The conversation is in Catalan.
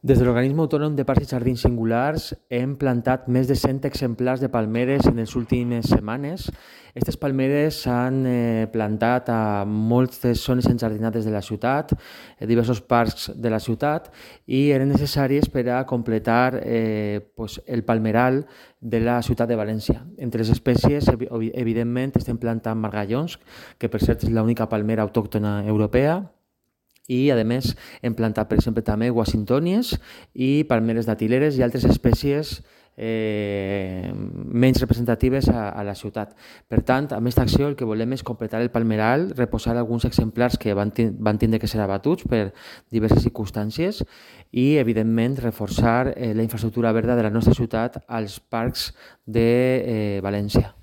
Des de l'Organisme Autònom de Parcs i Jardins Singulars hem plantat més de 100 exemplars de palmeres en les últimes setmanes. Aquestes palmeres s'han plantat a moltes zones enjardinades de la ciutat, a diversos parcs de la ciutat, i eren necessàries per a completar el palmeral de la ciutat de València. Entre les espècies, evidentment, estem plantant margallons, que per cert és l'única palmera autòctona europea, i a més hem plantat, per exemple, també washingtonies i palmeres datileres i altres espècies menys representatives a la ciutat. Per tant, amb aquesta acció el que volem és completar el palmeral, reposar alguns exemplars que van tindre que ser abatuts per diverses circumstàncies i, evidentment, reforçar la infraestructura verda de la nostra ciutat als parcs de València.